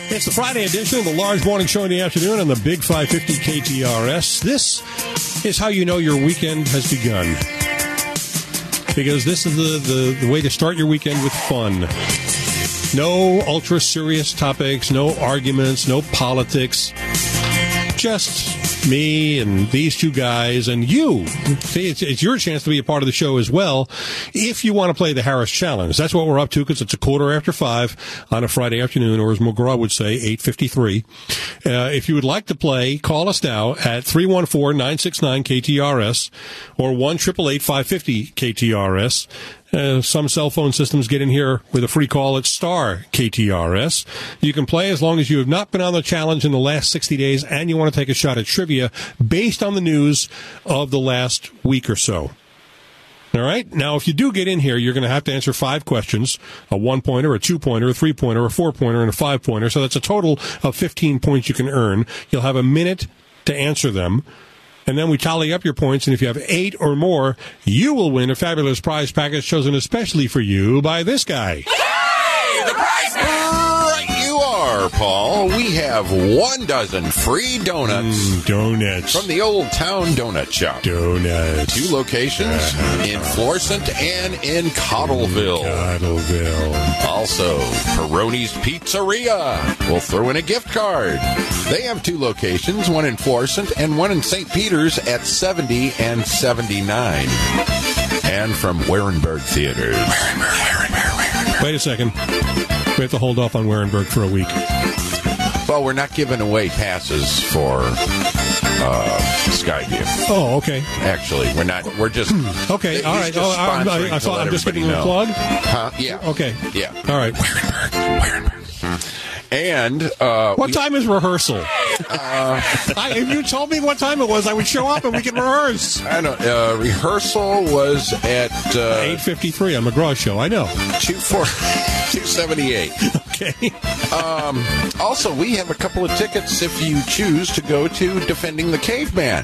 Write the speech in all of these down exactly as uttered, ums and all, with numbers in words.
It's the Friday edition of the Large Morning Show in the afternoon on the Big five fifty K T R S. This is how you know your weekend has begun. Because this is the, the, the way to start your weekend with fun. No ultra-serious topics, no arguments, no politics. Just me and these two guys and you. See, it's, it's your chance to be a part of the show as well if you want to play the Harris Challenge. That's what we're up to because it's a quarter after five on a Friday afternoon, or as McGraw would say, eight fifty-three. Uh, if you would like to play, call us now at three one four, nine six nine, K T R S or one eight eight eight, five five zero, K T R S. Uh, some cell phone systems get in here with a free call at star K T R S. You can play as long as you have not been on the challenge in the last sixty days and you want to take a shot at trivia based on the news of the last week or so. All right? Now, if you do get in here, you're going to have to answer five questions, a one-pointer, a two-pointer, a three-pointer, a four-pointer, and a five-pointer. So that's a total of fifteen points you can earn. You'll have a minute to answer them. And then we tally up your points, and if you have eight or more, you will win a fabulous prize package chosen especially for you by this guy. Hey, the prize pack! Right you are, Paul. We have one dozen free donuts. Mm, donuts. From the Old Town Donut Shop. Donuts. Two locations, uh-huh. in Florissant and in Cottleville. Cottleville. Also, Peroni's Pizzeria. We'll throw in a gift card. They have two locations, one in Florissant and one in Saint Peter's at seventy and seventy-nine. And from Warenberg Theaters. Warenberg, Warenberg, Warenberg. Wait a second. We have to hold off on Warenberg for a week. Well, we're not giving away passes for uh, Skyview. Oh, okay. Actually, we're not. We're just okay. All right. Oh, I'm, I, I thought I'm just giving you a plug. Huh? Yeah. Okay. Yeah. All right. Warenberg. Warenberg. And uh, what we, time is rehearsal? Uh, I, if you told me what time it was, I would show up and we could rehearse. I don't. Uh, rehearsal was at uh, eight fifty-three on McGraw's show. I know. Two four two seventy eight. Okay. um, also, we have a couple of tickets if you choose to go to Defending the Caveman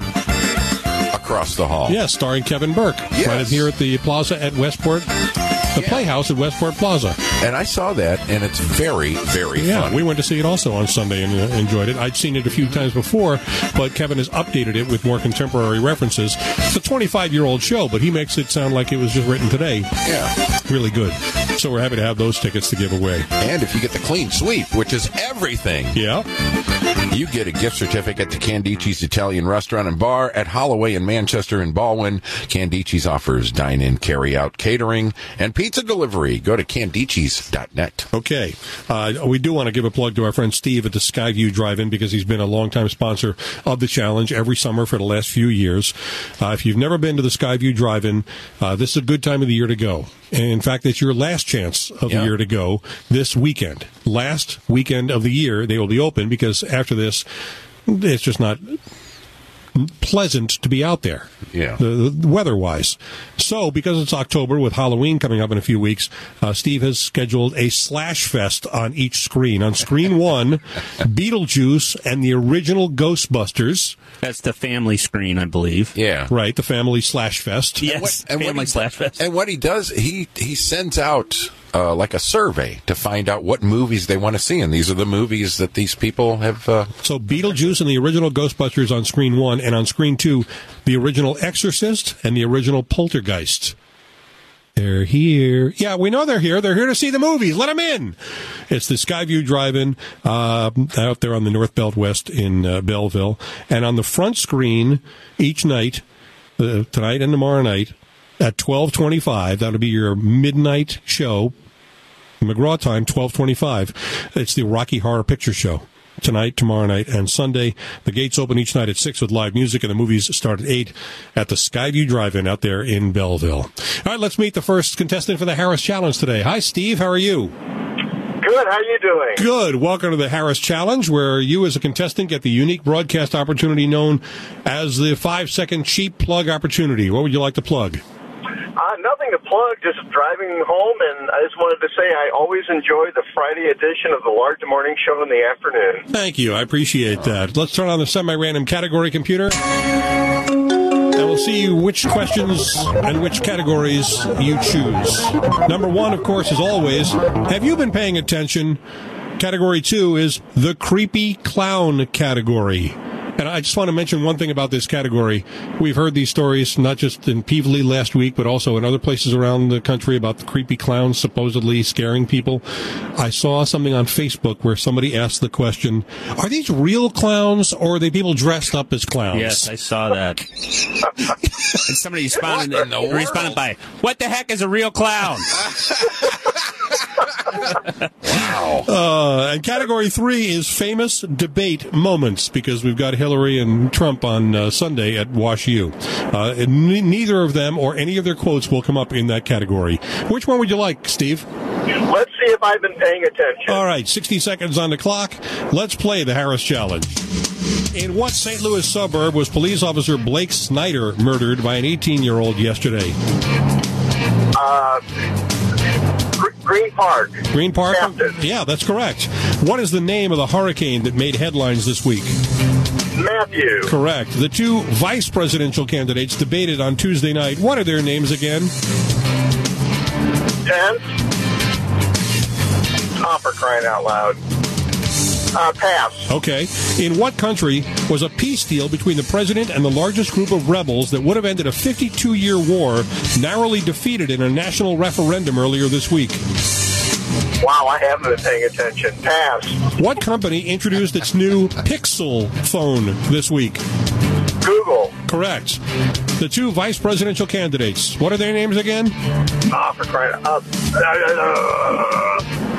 across the hall. Yes, starring Kevin Burke. Yes. Right here at the Plaza at Westport. The yeah. Playhouse at Westport Plaza. And I saw that, and it's very, very yeah, fun. We went to see it also on Sunday and uh, enjoyed it. I'd seen it a few times before, but Kevin has updated it with more contemporary references. It's a twenty-five-year-old show, but he makes it sound like it was just written today. Yeah. Really good. So we're happy to have those tickets to give away. And if you get the clean sweep, which is everything, yeah, you get a gift certificate to Candici's Italian Restaurant and Bar at Holloway in Manchester and Baldwin. Candici's offers dine-in, carry-out, catering, and pizza delivery. Go to candicis dot net. Okay. Uh, we do want to give a plug to our friend Steve at the Skyview Drive-In because he's been a longtime sponsor of the challenge every summer for the last few years. Uh, if you've never been to the Skyview Drive-In, uh, this is a good time of the year to go. And in fact, it's your last chance of yeah. the year to go this weekend. Last weekend of the year, they will be open because after this, it's just not pleasant to be out there, yeah, the, the weather-wise. So, because it's October with Halloween coming up in a few weeks, uh, Steve has scheduled a slash fest on each screen. On screen one, Beetlejuice and the original Ghostbusters. That's the family screen, I believe. Yeah, right. The family slash fest. Yes, and what, and family what he, slash fest. And what he does, he he sends out uh, like a survey to find out what movies they want to see, and these are the movies that these people have. Uh, so Beetlejuice and the original Ghostbusters on screen one, and on screen two, the original Exorcist and the original Poltergeist. They're here. Yeah, we know they're here. They're here to see the movies. Let them in. It's the Skyview Drive-In uh, out there on the North Belt West in uh, Belleville. And on the front screen each night, uh, tonight and tomorrow night, at twelve twenty-five, that'll be your midnight show, McGraw time, twelve twenty-five. It's the Rocky Horror Picture Show. Tonight, tomorrow night, and Sunday. The gates open each night at six with live music, and the movies start at eight at the Skyview Drive-In out there in Belleville. All right, let's meet the first contestant for the Harris Challenge today. Hi, Steve. How are you? Good. How are you doing? Good. Welcome to the Harris Challenge, where you as a contestant get the unique broadcast opportunity known as the five-second cheap plug opportunity. What would you like to plug? Uh, nothing to plug, just driving home, and I just wanted to say I always enjoy the Friday edition of the Large Morning Show in the afternoon. Thank you. I appreciate that. Let's turn on the semi-random category computer, and we'll see which questions and which categories you choose. Number one, of course, as always, have you been paying attention Category two is the creepy clown category. And I just want to mention one thing about this category. We've heard these stories not just in Peevely last week, but also in other places around the country about the creepy clowns supposedly scaring people. I saw something on Facebook where somebody asked the question, are these real clowns or are they people dressed up as clowns? Yes, I saw that. And somebody responded, responded by, what the heck is a real clown? Wow. Uh, and category three is famous debate moments, because we've got Hillary and Trump on uh, Sunday at Wash U. Uh, and n- neither of them or any of their quotes will come up in that category. Which one would you like, Steve? Let's see if I've been paying attention. All right, sixty seconds on the clock. Let's play the Harris Challenge. In what Saint Louis suburb was police officer Blake Snyder murdered by an eighteen-year-old yesterday? Uh, Gr- Green Park. Green Park? Hampton. Yeah, that's correct. What is the name of the hurricane that made headlines this week? Matthew. Correct. The two vice presidential candidates debated on Tuesday night. What are their names again? Pence. Oh, for crying out loud. Uh, pass. Okay. In what country was a peace deal between the president and the largest group of rebels that would have ended a fifty-two-year war narrowly defeated in a national referendum earlier this week? Wow, I haven't been paying attention. Pass. What company introduced its new Pixel phone this week? Google. Correct. The two vice presidential candidates, what are their names again? Oh, for crying out loud.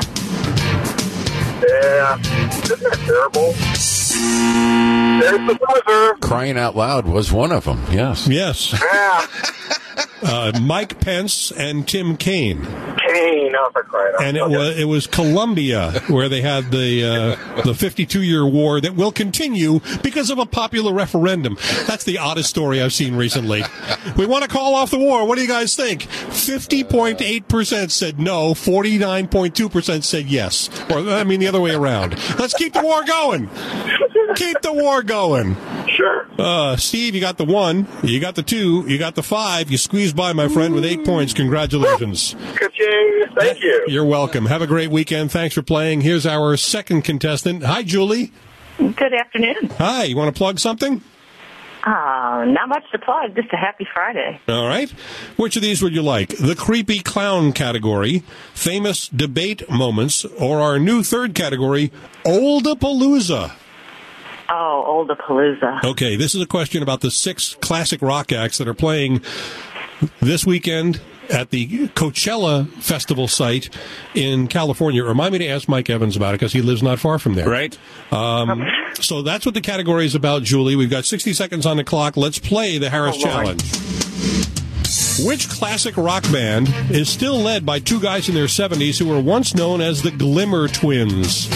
Yeah. Isn't that terrible? There's the buzzer. Crying Out Loud was one of them, yes. Yes. Yeah. Uh, Mike Pence and Tim Kaine. Kane, oh, for crying out loud. And it was it was Colombia where they had the uh, the fifty-two-year war that will continue because of a popular referendum. That's the oddest story I've seen recently. We want to call off the war. What do you guys think? fifty point eight percent said no. forty-nine point two percent said yes. Or, I mean, the other way around. Let's keep the war going. Keep the war going. Sure. Uh, Steve, you got the one. You got the two. You got the five. You squeezed by, my friend, with eight points. Congratulations. Ka-ching. Thank you. You're welcome. Have a great weekend. Thanks for playing. Here's our second contestant. Hi, Julie. Good afternoon. Hi. You want to plug something? Uh, not much to plug, just a happy Friday. All right. Which of these would you like? The creepy clown category, famous debate moments, or our new third category, Oldapalooza? Oh, Oldapalooza. Okay, this is a question about the six classic rock acts that are playing this weekend at the Coachella Festival site in California. Remind me to ask Mike Evans about it because he lives not far from there. Right. Um, so that's what the category is about, Julie. We've got sixty seconds on the clock. Let's play the Harris Oh, Lord. Challenge. Which classic rock band is still led by two guys in their seventies who were once known as the Glimmer Twins?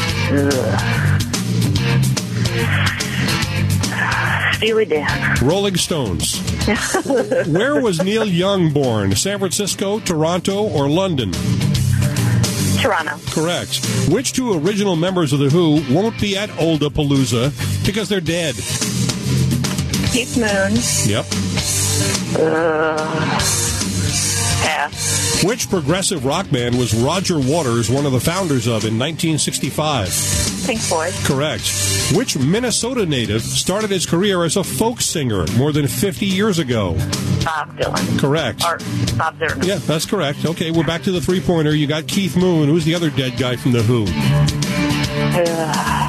Steely Dan. Rolling Stones. Where was Neil Young born? San Francisco, Toronto, or London? Toronto. Correct. Which two original members of The Who won't be at Oldapalooza because they're dead? Keith Moon. Yep. Uh, pass. Which progressive rock band was Roger Waters one of the founders of in nineteen sixty-five? Pink Floyd. Correct. Which Minnesota native started his career as a folk singer more than fifty years ago? Bob Dylan. Correct. Or Bob Dylan. Yeah, that's correct. Okay, we're back to the three-pointer. You got Keith Moon. Who's the other dead guy from The Who? Uh,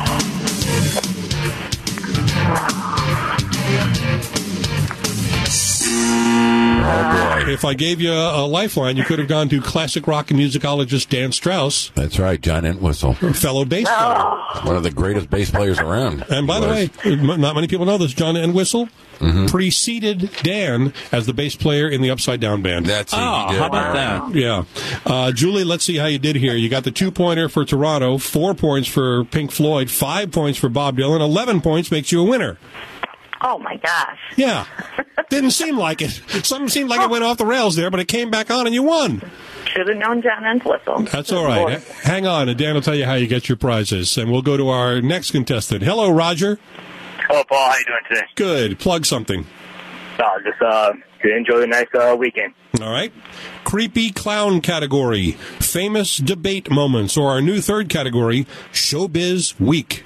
Oh, boy. If I gave you a, a lifeline, you could have gone to classic rock and musicologist Dan Strauss, That's right, John Entwistle. fellow bass player. One of the greatest bass players around. And by the way, m- not many people know this. John Entwistle Mm-hmm. preceded Dan as the bass player in the Upside Down Band. That's who Oh, he did. how about that? Yeah. Uh, Julie, let's see how you did here. You got the two-pointer for Toronto, four points for Pink Floyd, five points for Bob Dylan, eleven points makes you a winner. oh, my gosh. Yeah. Didn't seem like it. Something seemed like it went off the rails there, but it came back on and you won. Should have known John Entwistle. That's all right. H- Hang on, and Dan will tell you how you get your prizes. And we'll go to our next contestant. Hello, Roger. Hello, Paul. How you doing today? Good. Plug something. Uh, just uh, to enjoy the nice uh, weekend. All right. Creepy clown category, famous debate moments, or our new third category, Showbiz Week.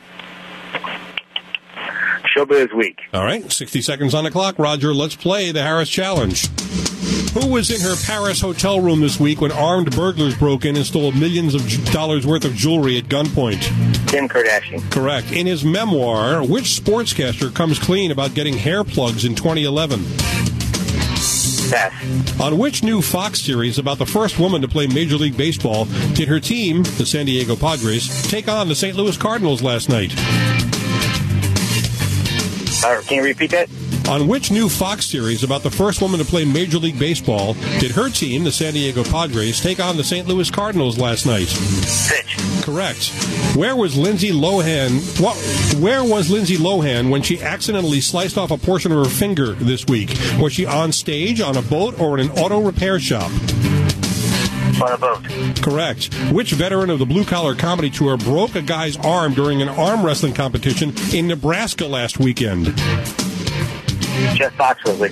Showbiz Week. All right. sixty seconds on the clock. Roger, let's play the Harris Challenge. Who was in her Paris hotel room this week when armed burglars broke in and stole millions of dollars worth of jewelry at gunpoint? Kim Kardashian. Correct. In his memoir, which sportscaster comes clean about getting hair plugs in twenty eleven? Pass. On which new Fox series about the first woman to play Major League Baseball did her team, the San Diego Padres, take on the Saint Louis Cardinals last night? Uh, can you repeat that? On which new Fox series about the first woman to play Major League Baseball did her team, the San Diego Padres, take on the Saint Louis Cardinals last night? Pitch. Correct. Where was Lindsay Lohan? What, where was Lindsay Lohan when she accidentally sliced off a portion of her finger this week? Was she on stage, on a boat, or in an auto repair shop? On a boat. Correct. Which veteran of the Blue Collar Comedy Tour broke a guy's arm during an arm wrestling competition in Nebraska last weekend? Jeff Foxworthy.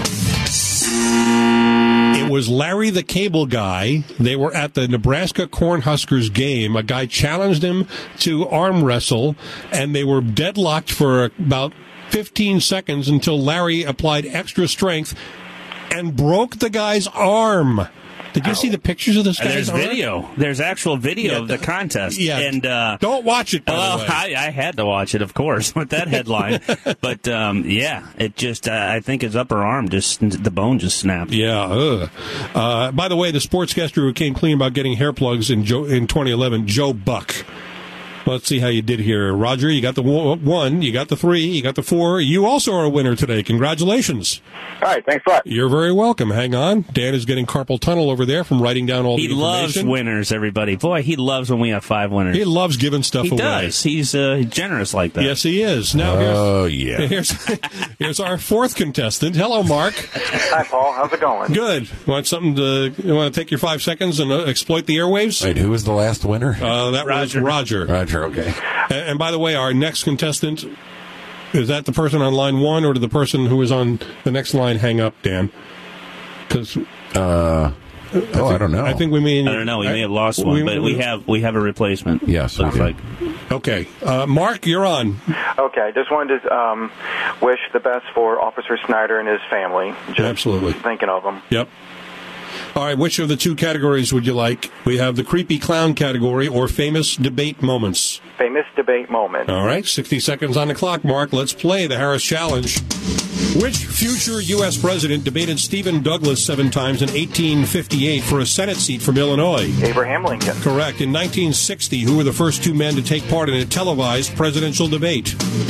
It was Larry the Cable Guy. They were at the Nebraska Cornhuskers game. A guy challenged him to arm wrestle, and they were deadlocked for about fifteen seconds until Larry applied extra strength and broke the guy's arm. Did you see the pictures of this guy's There's arm? video. There's actual video Yeah, of the contest. Yeah. And, uh, don't watch it, by well, the way. I, I had to watch it, of course, with that headline. But, um, yeah, it just, uh, I think his upper arm just, the bone just snapped. Yeah. Ugh. Uh, by the way, the sportscaster who came clean about getting hair plugs in, Joe, in twenty eleven, Joe Buck. Let's see how you did here. Roger, you got the one, you got the three, you got the four. You also are a winner today. Congratulations. All right, thanks a lot. You're very welcome. Hang on. Dan is getting carpal tunnel over there from writing down all He the loves information. winners, everybody. Boy, he loves when we have five winners. He loves giving stuff He away. does. He's uh, generous like that. Yes, he is. Now, here's, Oh, yeah. here's, here's our fourth contestant. Hello, Mark. Hi, Paul. How's it going? Good. Want something to, you want to take your five seconds and uh, exploit the airwaves? Wait, who was the last winner? Uh, that Roger. was Roger. Roger, okay. And, and by the way, our next contestant, is that the person on line one, or did the person who is on the next line hang up, Dan? Because Uh, oh, I don't know. I think we may. I don't know. We may have lost one, but we have we have a replacement. Yes, looks we do. like. Okay, uh, Mark, you're on. Okay, just wanted to um, wish the best for Officer Snyder and his family. Just Absolutely. thinking of him. Yep. All right, which of the two categories would you like? We have the creepy clown category or famous debate moments. Famous debate moment. All right, sixty seconds on the clock, Mark. Let's play the Harris Challenge. Which future U S president debated Stephen Douglas seven times in eighteen fifty-eight for a Senate seat from Illinois? Abraham Lincoln. Correct. In nineteen sixty, who were the first two men to take part in a televised presidential debate?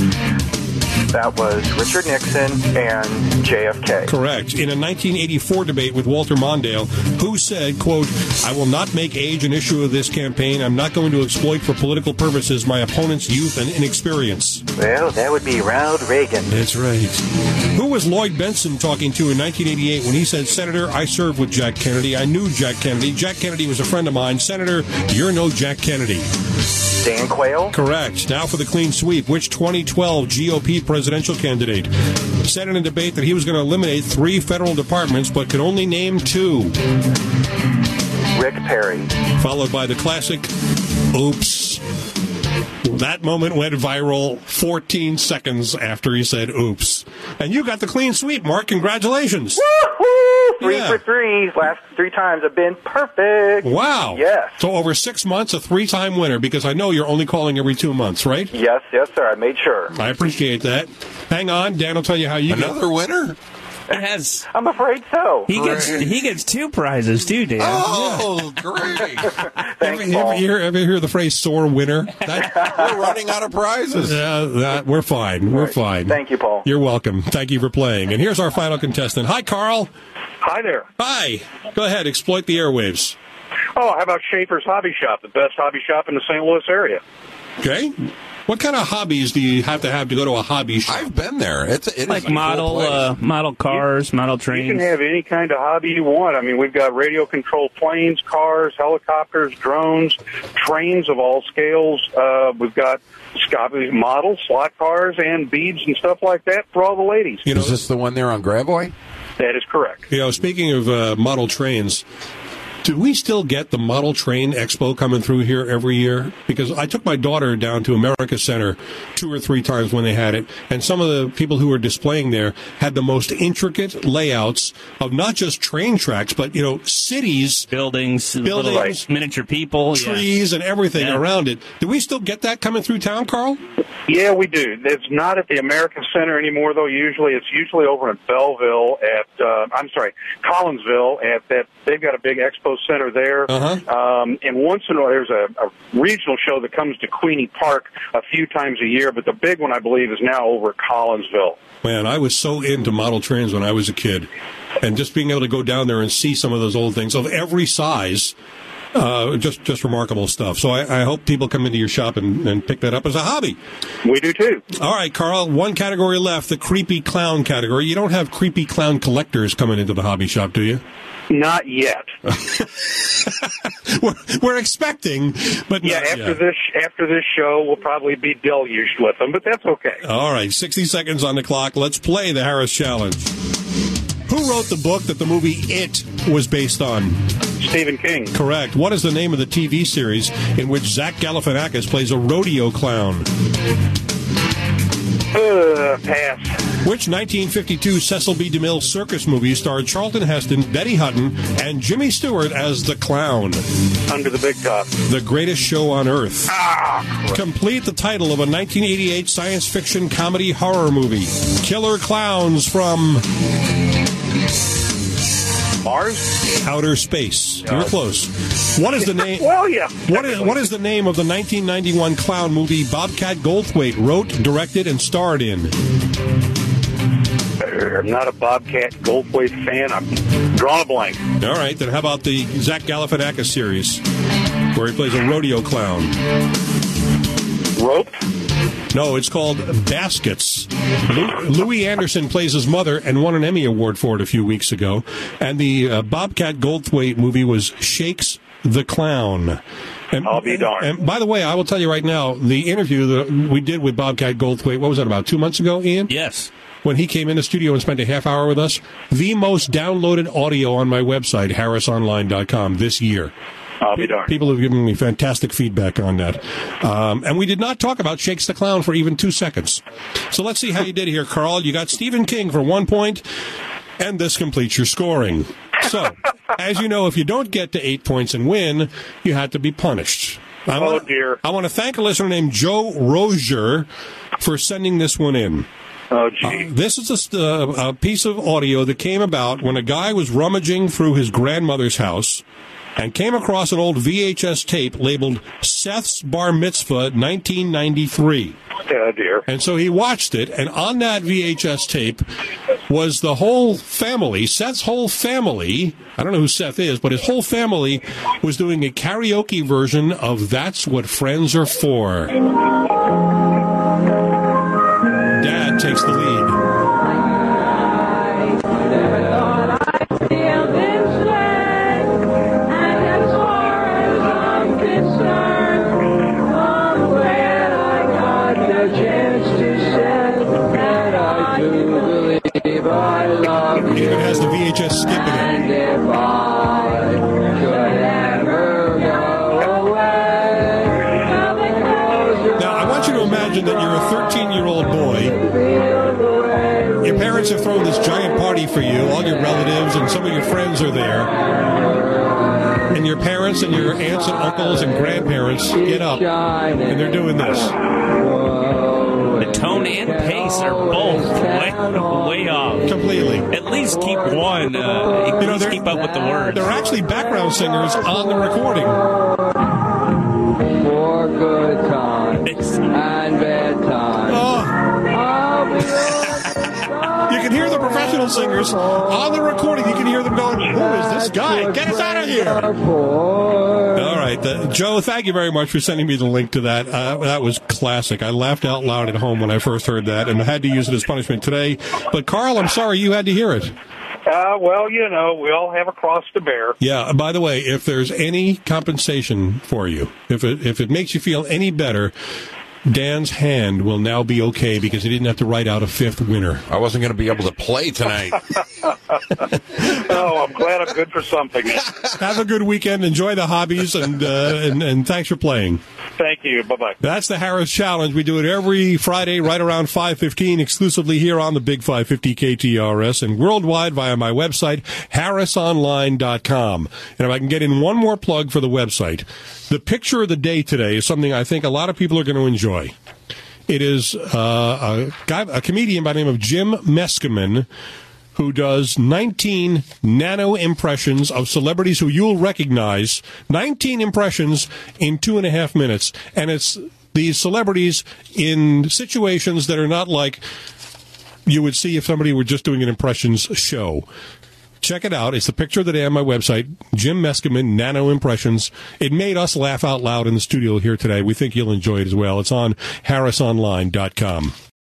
That was Richard Nixon and J F K. Correct. In a nineteen eighty-four debate with Walter Mondale, who said, quote, "I will not make age an issue of this campaign. I'm not going to exploit for political purposes my opponent's youth and inexperience." Well, that would be Ronald Reagan. That's right. Who was Lloyd Benson talking to in nineteen eighty-eight when he said, "Senator, I served with Jack Kennedy. I knew Jack Kennedy. Jack Kennedy was a friend of mine. Senator, you're no Jack Kennedy." Dan Quayle. Correct. Now for the clean sweep. Which twenty twelve G O P presidential candidate said in a debate that he was going to eliminate three federal departments but could only name two? Rick Perry. Followed by the classic, oops. That moment went viral fourteen seconds after he said oops. And you got the clean sweep, Mark. Congratulations. Woo-hoo! Three Yeah. for three. Last three times have been perfect. Wow. Yes. So over six months, a three-time winner, because I know you're only calling every two months, right? Yes, yes, sir. I made sure. I appreciate that. Hang on. Dan will tell you how you get. Another winner? He has. I'm afraid so. He gets Great. he gets two prizes too, Dan. Oh, great. Thanks, Ever, ever, Paul. hear, ever hear the phrase sore winner? That, We're running out of prizes. uh, that, we're fine. We're fine. Thank you, Paul. You're welcome. Thank you for playing. And here's our final contestant. Hi, Carl. Hi there. Hi. Go ahead. Exploit the airwaves. Oh, how about Schaefer's Hobby Shop, the best hobby shop in the Saint Louis area? Okay. What kind of hobbies do you have to have to go to a hobby shop? I've been there. It's it Like is a model, cool place. uh, model cars, model You trains. can have any kind of hobby you want. I mean, we've got radio-controlled planes, cars, helicopters, drones, trains of all scales. Uh, we've got Scotty models, slot cars, and beads and stuff like that for all the ladies. You know, Is this the one there on Gravois? That is correct. you know, speaking of uh, model trains, do we still get the Model Train Expo coming through here every year? Because I took my daughter down to America Center two or three times when they had it, and some of the people who were displaying there had the most intricate layouts of not just train tracks, but, you know, cities, Buildings, Buildings. little miniature people. Yeah. trees, and everything Yeah. around it. Do we still get that coming through town, Carl? Yeah, we do. It's not at the American Center anymore, though. Usually, it's usually over in Belleville at, uh, I'm sorry, Collinsville at that. They've got a big expo center there. Uh-huh. Um, and once in a while, there's a, a regional show that comes to Queenie Park a few times a year, but the big one, I believe, is now over at Collinsville. Man, I was so into model trains when I was a kid. And just being able to go down there and see some of those old things of every size, uh, just just remarkable stuff. So I, I hope people come into your shop and, and pick that up as a hobby. We do, too. All right, Carl, one category left, the creepy clown category. You don't have creepy clown collectors coming into the hobby shop, do you? Not yet. we're, we're expecting, but Yeah, not after yet. this after this show, we'll probably be deluged with them, but that's okay. All right, sixty seconds on the clock. Let's play the Harris Challenge. Who wrote the book that the movie It was based on? Stephen King. Correct. What is the name of the T V series in which Zach Galifianakis plays a rodeo clown? Uh, pass. Which nineteen fifty-two Cecil B. DeMille circus movie starred Charlton Heston, Betty Hutton, and Jimmy Stewart as the clown? Under the Big Top. The Greatest Show on Earth. Ah, Complete the title of a nineteen eighty-eight science fiction comedy horror movie. Killer clowns from Mars? outer space. You were close. What is the name? Well, yeah. What is what is the name of the nineteen ninety-one clown movie Bobcat Goldthwait wrote, directed, and starred in? I'm not a Bobcat Goldthwait fan. I'm drawing a blank. All right, then how about the Zach Galifianakis series, where he plays a rodeo clown? Rope? No, it's called Baskets. Lou- Louis Anderson plays his mother and won an Emmy Award for it a few weeks ago. And the uh, Bobcat Goldthwait movie was Shakes the Clown. And, I'll be darned. And by the way, I will tell you right now, the interview that we did with Bobcat Goldthwait, what was that, about two months ago, Ian? Yes. When he came in the studio and spent a half hour with us, the most downloaded audio on my website, harris online dot com, this year. I'll be darned. People have given me fantastic feedback on that. Um, and we did not talk about Shakes the Clown for even two seconds. So let's see how you did here, Carl. You got Stephen King for one point, and this completes your scoring. So, as you know, if you don't get to eight points and win, you had to be punished. I Oh, wanna, dear. I want to thank a listener named Joe Rozier for sending this one in. Oh, Uh, gee. this is a, st- uh, a piece of audio that came about when a guy was rummaging through his grandmother's house and came across an old V H S tape labeled Seth's Bar Mitzvah nineteen ninety-three. Oh, dear. And so he watched it, and on that V H S tape was the whole family, Seth's whole family, I don't know who Seth is, but his whole family was doing a karaoke version of That's What Friends Are For. Dad takes the lead. It even has the V H S skip in it. Now, I want you to imagine that you're a thirteen-year-old boy. Your parents have thrown this giant party for you. All your relatives and some of your friends are there. And your parents and your aunts and uncles and grandparents get up, and they're doing this. The tone and pace are both way, way off. Completely. At least keep one. Uh, at You know, least they're- keep up with the words. They're actually background singers on the recording. For good times It's- and bad times. Oh, I'll be you can hear the professionals gospel singers on the recording. You can hear them going, who is this guy? Get us out of here. All right. Uh, Joe, thank you very much for sending me the link to that. Uh, that was classic. I laughed out loud at home when I first heard that and had to use it as punishment today. But, Carl, I'm sorry you had to hear it. Uh, well, you know, we all have a cross to bear. Yeah. By the way, if there's any compensation for you, if it if it makes you feel any better, Dan's hand will now be okay because he didn't have to write out a fifth winner. I wasn't going to be able to play tonight. Oh, I'm glad I'm good for something. Have a good weekend. Enjoy the hobbies, and uh, and, and thanks for playing. Thank you. Bye-bye. That's the Harris Challenge. We do it every Friday right around five fifteen, exclusively here on the Big five fifty K T R S and worldwide via my website, harris online dot com. And if I can get in one more plug for the website, the picture of the day today is something I think a lot of people are going to enjoy. It is uh, a guy, a comedian by the name of Jim Meskimen, who does nineteen nano impressions of celebrities who you'll recognize. nineteen impressions in two and a half minutes. And it's these celebrities in situations that are not like you would see if somebody were just doing an impressions show. Check it out. It's the picture of the day on my website, Jim Meskimen, Nano Impressions. It made us laugh out loud in the studio here today. We think you'll enjoy it as well. It's on harris online dot com.